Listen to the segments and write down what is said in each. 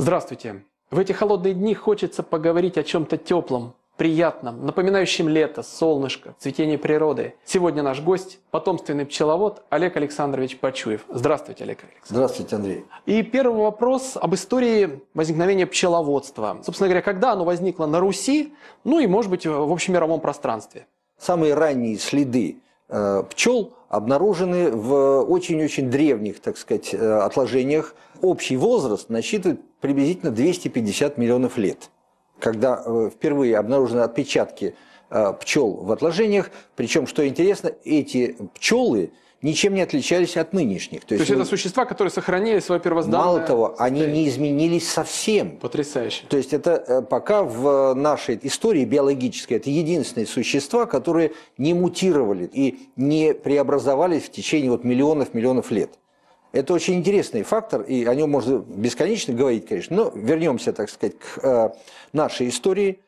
Здравствуйте! В эти холодные дни хочется поговорить о чем-то теплом, приятном, напоминающем лето, солнышко, цветение природы. Сегодня наш гость – потомственный пчеловод Олег Александрович Почуев. Здравствуйте, Олег Александрович. Здравствуйте, Андрей. И первый вопрос об истории возникновения пчеловодства. Собственно говоря, когда оно возникло на Руси, ну и, может быть, в общемировом пространстве? Самые ранние следы пчел обнаружены в очень-очень древних, так сказать, отложениях. Общий возраст насчитывает приблизительно 250 миллионов лет. Когда впервые обнаружены отпечатки пчел в отложениях, причем, что интересно, эти пчелы ничем не отличались от нынешних. То есть это существа, которые сохранили свое первозданное Мало того, состояние. они не изменились совсем. Потрясающе. То есть это пока в нашей истории биологической это единственные существа, которые не мутировали и не преобразовались в течение миллионов лет. Это очень интересный фактор, и о нем можно бесконечно говорить, конечно. Но вернемся, так сказать, к нашей истории.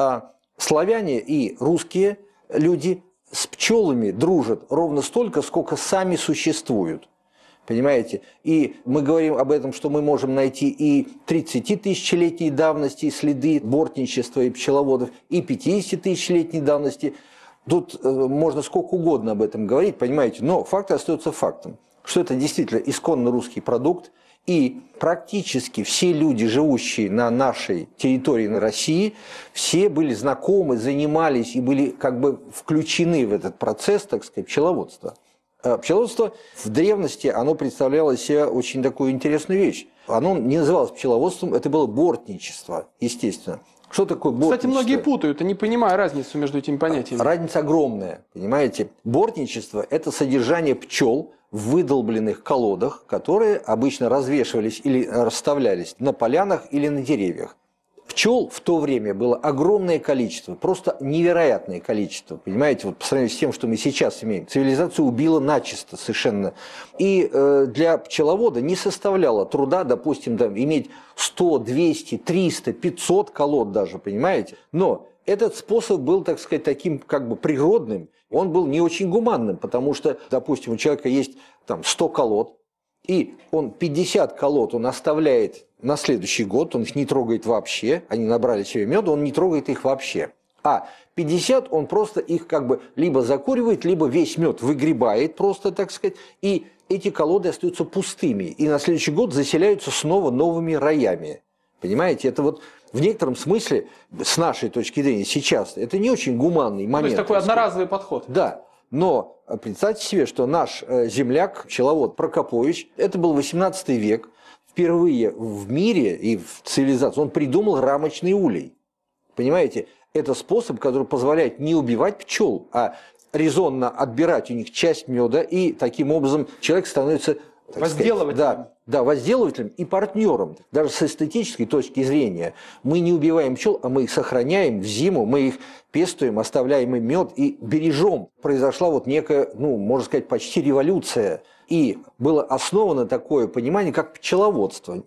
Славяне и русские люди с пчелами дружат ровно столько, сколько сами существуют. Понимаете? И мы говорим об этом, что мы можем найти и 30-тысячелетней давности следы бортничества и пчеловодов, и 50-тысячелетней давности. Тут можно сколько угодно об этом говорить, понимаете? Но факт остается фактом, что это действительно исконно русский продукт. И практически все люди, живущие на нашей территории, на России, все были знакомы, занимались и были как бы включены в этот процесс, так сказать, пчеловодства. Пчеловодство в древности, оно представляло из себя очень такую интересную вещь. Оно не называлось пчеловодством, это было бортничество, естественно. Что такое бортничество? Кстати, многие путают, не понимая разницу между этими понятиями. Разница огромная, понимаете. Бортничество – это содержание пчел в выдолбленных колодах, которые обычно развешивались или расставлялись на полянах или на деревьях. Пчел в то время было огромное количество, просто невероятное количество, понимаете, вот по сравнению с тем, что мы сейчас имеем. Цивилизацию убила начисто совершенно. И для пчеловода не составляло труда, допустим, иметь 100, 200, 300, 500 колод даже, понимаете. Но этот способ был, так сказать, таким как бы природным, он был не очень гуманным, потому что, допустим, у человека есть там 100 колод, и он 50 колод он оставляет на следующий год, он их не трогает вообще, они набрали себе меда, он не трогает их вообще. А 50 он просто их как бы либо закуривает, либо весь мед выгребает просто, так сказать, и эти колоды остаются пустыми, и на следующий год заселяются снова новыми роями. Понимаете, это вот в некотором смысле, с нашей точки зрения сейчас, это не очень гуманный момент. То есть такой одноразовый подход. Да. Но представьте себе, что наш земляк, пчеловод Прокопович, это был 18 век, впервые в мире и в цивилизации он придумал рамочный улей. Понимаете, это способ, который позволяет не убивать пчел, а резонно отбирать у них часть меда, и таким образом человек становится возделывателем. Да, возделывателем и партнером. Даже с эстетической точки зрения мы не убиваем пчел, а мы их сохраняем в зиму, мы их пестуем, оставляем им мед и бережем. Произошла вот некая, можно сказать, почти революция. И было основано такое понимание, как пчеловодство.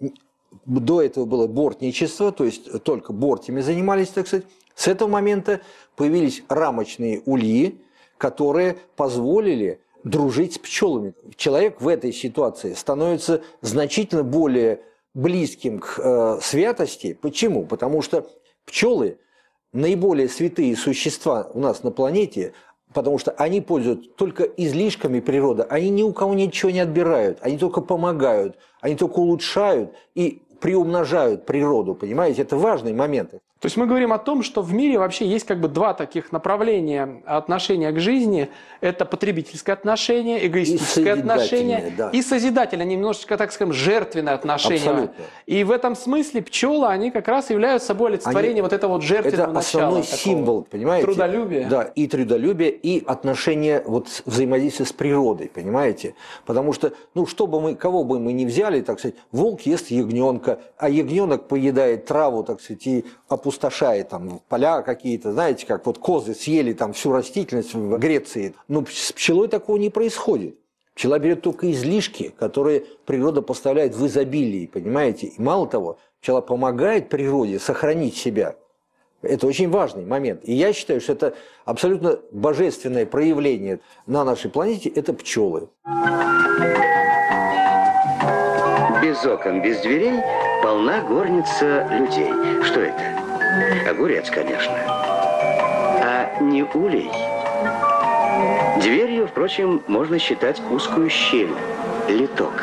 До этого было бортничество, то есть только бортами занимались, так сказать. С этого момента появились рамочные ульи, которые позволили дружить с пчелами. Человек в этой ситуации становится значительно более близким к святости. Почему? Потому что пчелы наиболее святые существа у нас на планете, потому что они пользуются только излишками природы, они ни у кого ничего не отбирают, они только помогают, они только улучшают и приумножают природу, понимаете? Это важные моменты. То есть мы говорим о том, что в мире вообще есть как бы два таких направления отношения к жизни. Это потребительское отношение, эгоистическое отношение и созидательное, немножечко, так скажем, жертвенное отношение. Абсолютно. И в этом смысле пчелы, они как раз являются собой олицетворением вот этого вот жертвенного начала. Это основной символ, понимаете? Трудолюбие. Да, и трудолюбие, и отношение, взаимодействия с природой, понимаете? Потому что, кого бы мы ни взяли, так сказать, волк ест ягненка, а ягненок поедает траву, так сказать, и опустошает там поля какие-то, знаете, как вот козы съели там всю растительность в Греции. Но с пчелой такого не происходит. Пчела берет только излишки, которые природа поставляет в изобилии, понимаете? И мало того, пчела помогает природе сохранить себя. Это очень важный момент. И я считаю, что это абсолютно божественное проявление на нашей планете – это пчелы. Без окон, без дверей Полна горница людей. Что это? Огурец, конечно. А не улей. Дверью, впрочем, можно считать узкую щель, литок.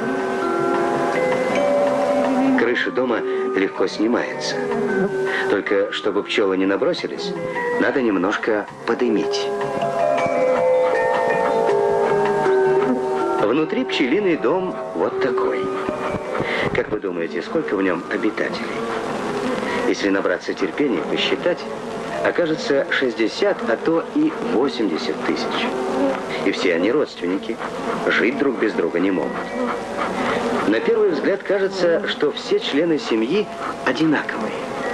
Крыша дома легко снимается. Только чтобы пчелы не набросились, надо немножко подымить. Внутри пчелиный дом вот такой. Как вы думаете, сколько в нем обитателей? Если набраться терпения и посчитать, окажется 60, а то и 80 тысяч. И все они родственники, жить друг без друга не могут. На первый взгляд кажется, что все члены семьи одинаковые.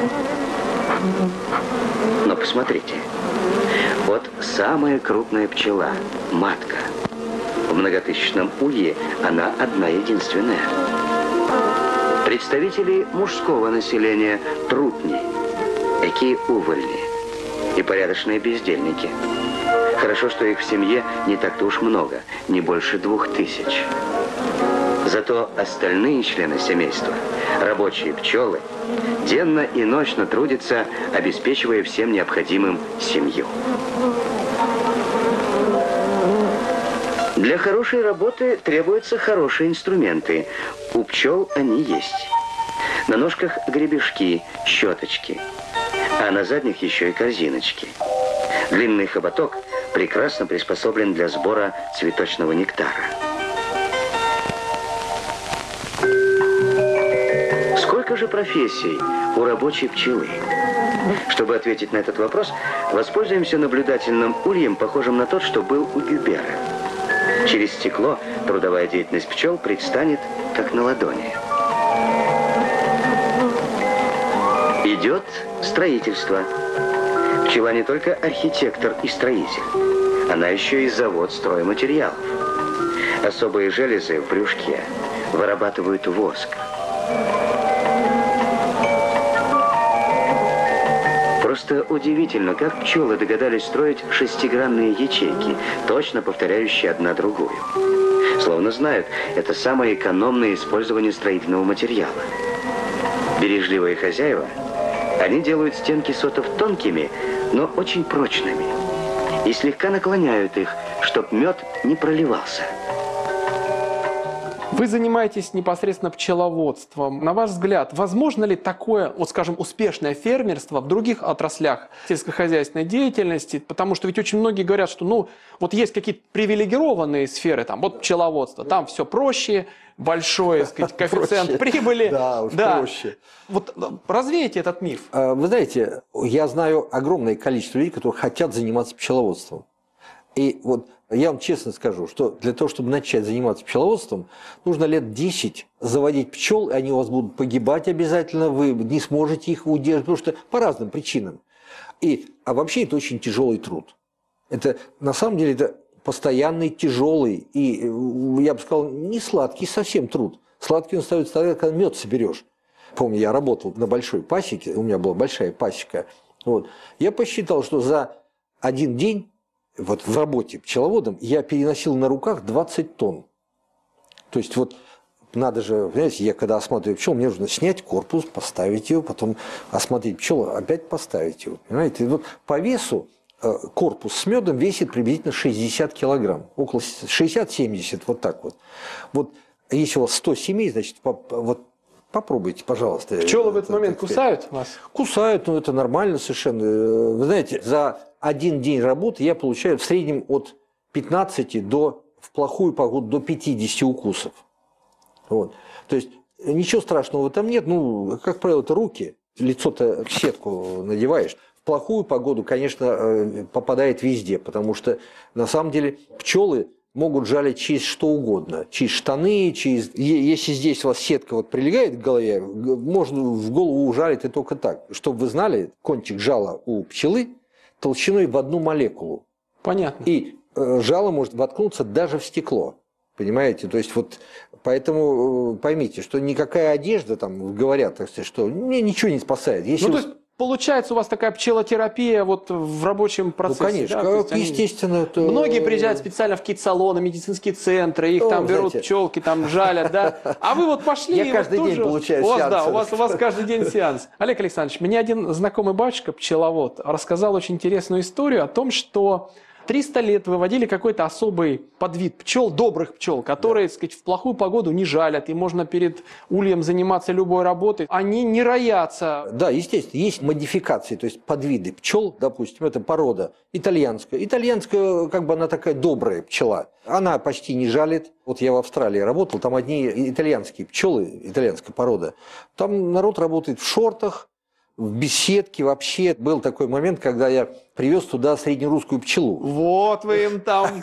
Но посмотрите, вот самая крупная пчела, матка. В многотысячном улье она одна единственная. Представители мужского населения – трутни, экие увольни и порядочные бездельники. Хорошо, что их в семье не так-то уж много, не больше 2000. Зато остальные члены семейства, рабочие пчелы, денно и ночно трудятся, обеспечивая всем необходимым семью. Для хорошей работы требуются хорошие инструменты. У пчел они есть. На ножках гребешки, щеточки, а на задних еще и корзиночки. Длинный хоботок прекрасно приспособлен для сбора цветочного нектара. Сколько же профессий у рабочей пчелы? Чтобы ответить на этот вопрос, воспользуемся наблюдательным ульем, похожим на тот, что был у Гюбера. Через стекло трудовая деятельность пчел предстанет, как на ладони. Идет строительство. Пчела не только архитектор и строитель, она еще и завод стройматериалов. Особые железы в брюшке вырабатывают воск. Просто удивительно, как пчелы догадались строить шестигранные ячейки, точно повторяющие одна другую. Словно знают, это самое экономное использование строительного материала. Бережливые хозяева, они делают стенки сотов тонкими, но очень прочными. И слегка наклоняют их, чтоб мед не проливался. Вы занимаетесь непосредственно пчеловодством. На ваш взгляд, возможно ли такое, вот скажем, успешное фермерство в других отраслях сельскохозяйственной деятельности? Потому что ведь очень многие говорят, что ну, вот есть какие-то привилегированные сферы, там, вот пчеловодство, там все проще, большой, так сказать, коэффициент прибыли. Да, уж проще. Вот развейте этот миф. Вы знаете, я знаю огромное количество людей, которые хотят заниматься пчеловодством. И вот я вам честно скажу, что для того, чтобы начать заниматься пчеловодством, нужно лет 10 заводить пчел, и они у вас будут погибать обязательно, вы не сможете их удержать, потому что по разным причинам. А вообще это очень тяжелый труд. Это на самом деле это постоянный, тяжелый и, я бы сказал, не сладкий совсем труд. Сладкий он становится тогда, когда мед соберешь. Помню, я работал на большой пасеке, у меня была большая пасека. Вот. Я посчитал, что за один день вот в работе пчеловодом я переносил на руках 20 тонн. То есть вот надо же, понимаете, я когда осматриваю пчел, мне нужно снять корпус, поставить его, потом осмотреть пчелу, опять поставить его. Понимаете, и вот по весу корпус с медом весит приблизительно 60 килограмм, около 60-70, вот так вот. Вот если у вас 100 семей, значит, вот попробуйте, пожалуйста. Пчелы в этот момент кусают вас? Кусают, но это нормально совершенно. Вы знаете, за один день работы я получаю в среднем от 15 до, в плохую погоду, до 50 укусов. Вот. То есть ничего страшного там нет. Ну, как правило, это руки. Лицо-то в сетку надеваешь. В плохую погоду, конечно, попадает везде, потому что на самом деле пчелы могут жалить через что угодно. Через штаны, через... Если здесь у вас сетка вот прилегает к голове, можно в голову ужалить и только так. Чтобы вы знали, кончик жала у пчелы толщиной в одну молекулу. Понятно. И жало может воткнуться даже в стекло. Понимаете? То есть вот поэтому поймите, что никакая одежда, там говорят, так сказать, что ничего не спасает. Если ну, то есть, получается у вас такая пчелотерапия вот в рабочем процессе? Ну, конечно, да? То есть естественно. Это... Многие приезжают специально в какие-то салоны, медицинские центры, их там берут знаете... пчелки, там жалят, да. А вы вот пошли... Я каждый день получаю сеансы. Да, у вас каждый день сеанс. Олег Александрович, мне один знакомый батюшка, пчеловод, рассказал очень интересную историю о том, что 300 лет выводили какой-то особый подвид пчел, добрых пчел, которые, так сказать, в плохую погоду не жалят, и можно перед ульем заниматься любой работой. Они не роятся. Да, естественно, есть модификации, то есть подвиды пчел, допустим, это порода итальянская. Итальянская, как бы она такая добрая пчела. Она почти не жалит. Вот я в Австралии работал, там одни итальянские пчелы, итальянская порода. Там народ работает в шортах, в беседке. Вообще был такой момент, когда я привез туда среднерусскую пчелу. Вот вы им там...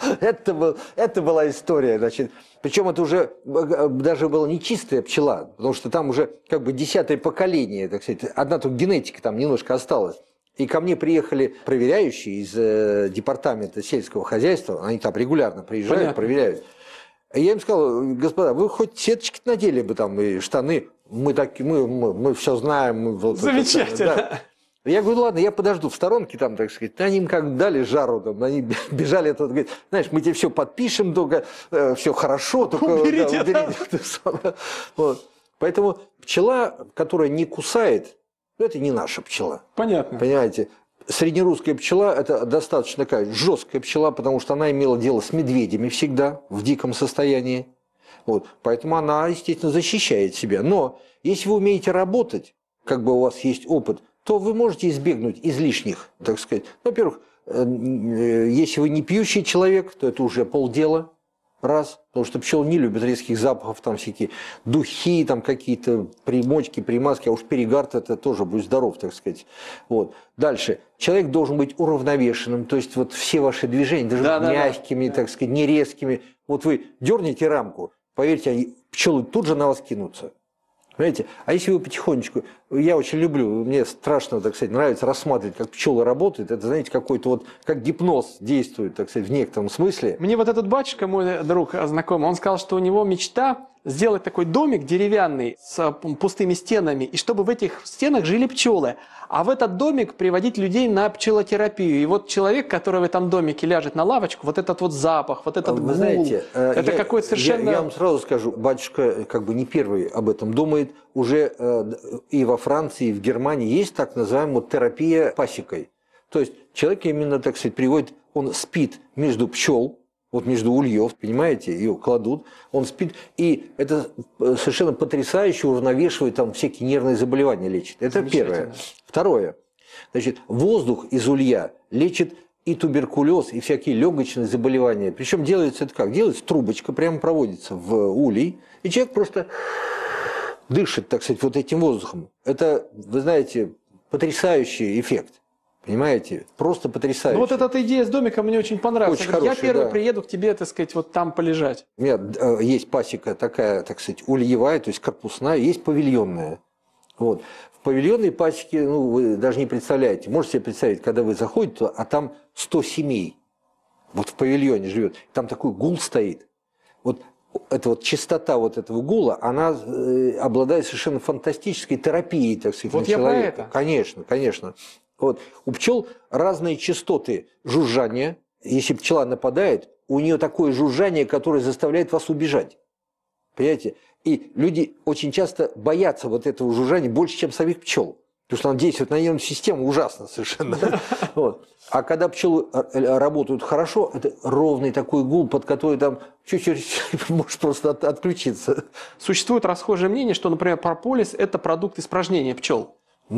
Это была история, значит. Причем это уже даже была не чистая пчела, потому что там уже как бы 10-е поколение, так сказать. Одна только генетика там немножко осталась. И ко мне приехали проверяющие из департамента сельского хозяйства. Они там регулярно приезжают, понятно, проверяют. И я им сказал: господа, вы хоть сеточки надели бы там и штаны. Мы все знаем. Замечательно. Да. Я говорю: ладно, я подожду в сторонке, там, так сказать. Они им как дали жару, там, они бежали, это, говорит, знаешь, мы тебе все подпишем, только все хорошо, только уберите. Да. Вот. Поэтому пчела, которая не кусает, это не наша пчела. Понятно. Понимаете? Среднерусская пчела – это достаточно такая жесткая пчела, потому что она имела дело с медведями всегда в диком состоянии. Вот. Поэтому она, естественно, защищает себя. Но если вы умеете работать, как бы у вас есть опыт, то вы можете избегнуть излишних, так сказать. Во-первых, если вы не пьющий человек, то это уже полдела. Раз, потому что пчелы не любят резких запахов, там всякие духи, там какие-то примочки, примазки, а уж перегар это тоже будь здоров, так сказать. Вот. Дальше. Человек должен быть уравновешенным, то есть вот все ваши движения должны быть мягкими, так сказать, не резкими. Вот вы дернете рамку, поверьте, пчелы тут же на вас кинутся. Понимаете? А если вы потихонечку, я очень люблю, мне страшно, так сказать, нравится рассматривать, как пчелы работают, это, знаете, какой-то вот, как гипноз действует, так сказать, в некотором смысле. Мне вот этот батюшка, мой друг знакомый, он сказал, что у него мечта сделать такой домик деревянный с пустыми стенами, и чтобы в этих стенах жили пчелы, а в этот домик приводить людей на пчелотерапию. И вот человек, который в этом домике ляжет на лавочку, вот этот вот запах, вот этот гул, знаете, это какой-то совершенно... Я вам сразу скажу, батюшка как бы не первый об этом думает, уже и во Франции, и в Германии есть так называемая терапия пасекой. То есть человек именно, так сказать, приводит, он спит между пчел, вот между ульев, понимаете, ее кладут, он спит, и это совершенно потрясающе уравновешивает, там всякие нервные заболевания лечит. Это первое. Второе. Значит, воздух из улья лечит и туберкулез, и всякие легочные заболевания. Причем делается это как? Делается трубочка, прямо проводится в улей, и человек просто дышит, так сказать, вот этим воздухом. Это, вы знаете, потрясающий эффект. Понимаете? Просто потрясающе. Ну вот эта идея с домиком мне очень понравилась. Очень я первый да. приеду к тебе, так сказать, вот там полежать. У меня есть пасека такая, так сказать, ульевая, то есть корпусная, есть павильонная. Вот. В павильонной пасеке, ну, вы даже не представляете. Можете себе представить, когда вы заходите, а там 100 семей. Вот в павильоне живет. Там такой гул стоит. Вот эта вот частота вот этого гула, она обладает совершенно фантастической терапией, так сказать, вот на человека. Я про это. Конечно, конечно. Вот. У пчел разные частоты жужжания. Если пчела нападает, у нее такое жужжание, которое заставляет вас убежать. Понимаете? И люди очень часто боятся вот этого жужжания больше, чем самих пчел. Потому что он действует на нервную систему ужасно совершенно. Вот. А когда пчелы работают хорошо, это ровный такой гул, под который там чуть-чуть можешь просто отключиться. Существует расхожее мнение, что, например, прополис – это продукт испражнения пчел.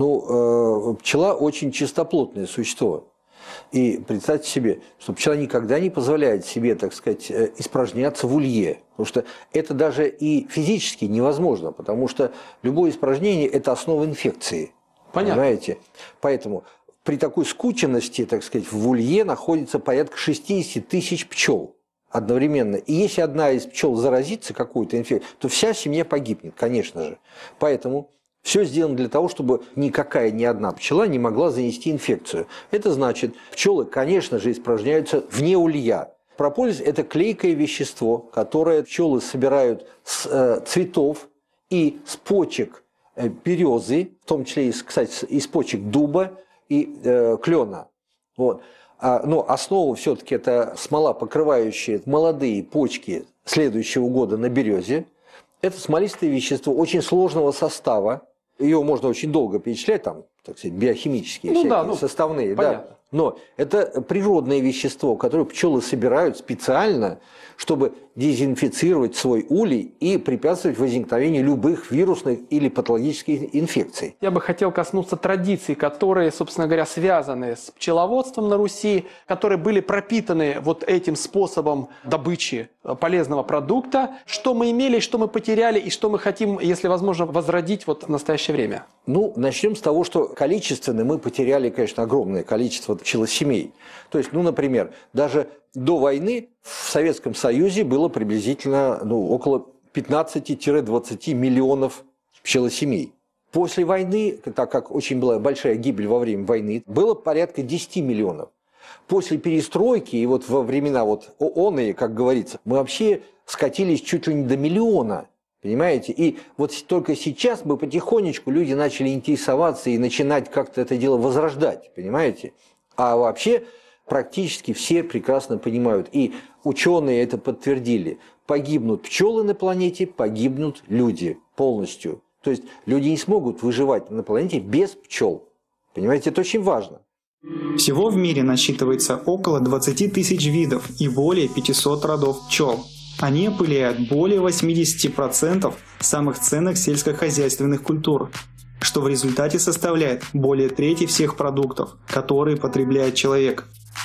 Ну, пчела очень чистоплотное существо. И представьте себе, что пчела никогда не позволяет себе, так сказать, испражняться в улье. Потому что это даже и физически невозможно, потому что любое испражнение – это основа инфекции. Понятно. Понимаете? Поэтому при такой скученности, так сказать, в улье находится порядка 60 тысяч пчел одновременно. И если одна из пчел заразится какой-то инфекцией, то вся семья погибнет, конечно же. Поэтому все сделано для того, чтобы никакая ни одна пчела не могла занести инфекцию. Это значит, пчелы, конечно же, испражняются вне улья. Прополис – это клейкое вещество, которое пчелы собирают с цветов и с почек березы, в том числе, кстати, из почек дуба и клена. Вот. Но основа все-таки это смола, покрывающая молодые почки следующего года на березе. Это смолистое вещество очень сложного состава. Ее можно очень долго перечислять, там, так сказать, биохимические составные. Да. Но это природное вещество, которое пчелы собирают специально, чтобы дезинфицировать свой улей и препятствовать возникновению любых вирусных или патологических инфекций. Я бы хотел коснуться традиций, которые, собственно говоря, связаны с пчеловодством на Руси, которые были пропитаны вот этим способом добычи полезного продукта. Что мы имели, что мы потеряли и что мы хотим, если возможно, возродить вот в настоящее время? Ну, начнем с того, что количественно мы потеряли, конечно, огромное количество пчелосемей. То есть, например, даже до войны в Советском Союзе было приблизительно около 15-20 миллионов пчелосемей. После войны, так как очень была большая гибель во время войны, было порядка 10 миллионов. После перестройки и вот во времена ООН, как говорится, мы вообще скатились чуть ли не до миллиона. Понимаете? И вот только сейчас мы потихонечку, люди начали интересоваться и начинать как-то это дело возрождать. Понимаете? А вообще практически все прекрасно понимают. И ученые это подтвердили. Погибнут пчелы на планете, погибнут люди полностью. То есть люди не смогут выживать на планете без пчел. Понимаете? Это очень важно. Всего в мире насчитывается около 20 тысяч видов и более 500 родов пчел. Они опыляют более 80% самых ценных сельскохозяйственных культур, что в результате составляет более трети всех продуктов, которые потребляет человек.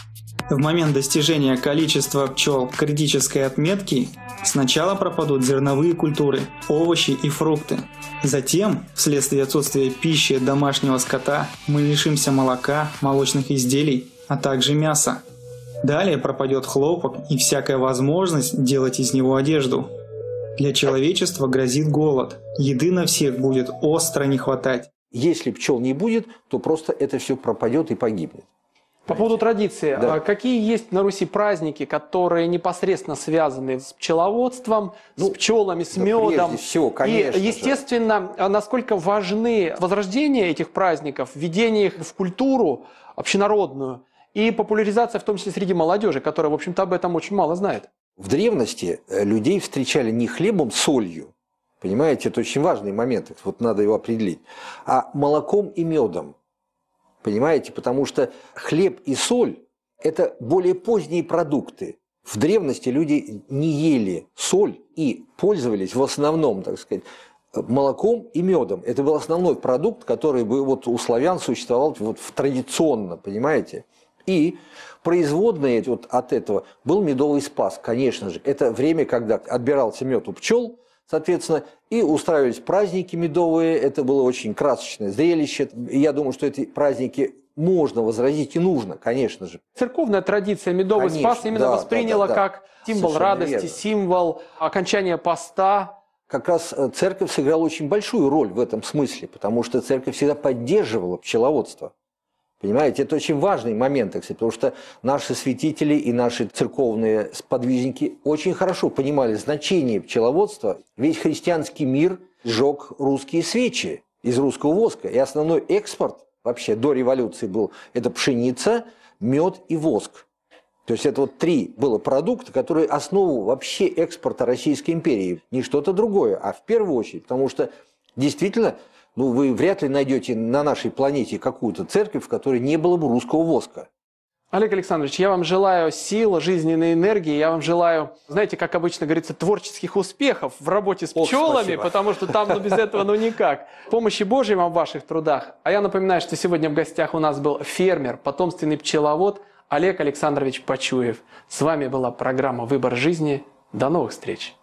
В момент достижения количества пчел критической отметки сначала пропадут зерновые культуры, овощи и фрукты. Затем, вследствие отсутствия пищи домашнего скота, мы лишимся молока, молочных изделий, а также мяса. Далее пропадет хлопок и всякая возможность делать из него одежду. Для человечества грозит голод. Еды на всех будет остро не хватать. Если пчел не будет, то просто это все пропадет и погибнет. По поводу традиции. Да. Какие есть на Руси праздники, которые непосредственно связаны с пчеловодством, с пчелами, с медом? Прежде всего, конечно И, естественно, насколько важны возрождение этих праздников, введение их в культуру общенародную и популяризация, в том числе среди молодежи, которая, в общем-то, об этом очень мало знает. В древности людей встречали не хлебом, солью. Понимаете, это очень важный момент, вот надо его определить. А молоком и медом. Понимаете, потому что хлеб и соль – это более поздние продукты. В древности люди не ели соль и пользовались в основном, так сказать, молоком и медом. Это был основной продукт, который бы вот у славян существовал вот традиционно, понимаете? И производные вот от этого был медовый спас, конечно же. Это время, когда отбирался мед у пчел, соответственно, и устраивались праздники медовые. Это было очень красочное зрелище. Я думаю, что эти праздники можно возродить и нужно, конечно же. Церковная традиция медовый спас именно восприняла как символ совершенно радости, верно. Символ окончания поста. Как раз церковь сыграла очень большую роль в этом смысле, потому что церковь всегда поддерживала пчеловодство. Понимаете, это очень важный момент, кстати, потому что наши святители и наши церковные сподвижники очень хорошо понимали значение пчеловодства. Весь христианский мир сжег русские свечи из русского воска. И основной экспорт вообще до революции был – это пшеница, мед и воск. То есть это вот три было продукта, которые основу вообще экспорта Российской империи. Не что-то другое, а в первую очередь, потому что действительно… вы вряд ли найдете на нашей планете какую-то церковь, в которой не было бы русского воска. Олег Александрович, я вам желаю сил, жизненной энергии, я вам желаю, знаете, как обычно говорится, творческих успехов в работе с пчелами, потому что там без этого никак. Помощи Божьей вам в ваших трудах. А я напоминаю, что сегодня в гостях у нас был фермер, потомственный пчеловод Олег Александрович Почуев. С вами была программа «Выбор жизни». До новых встреч!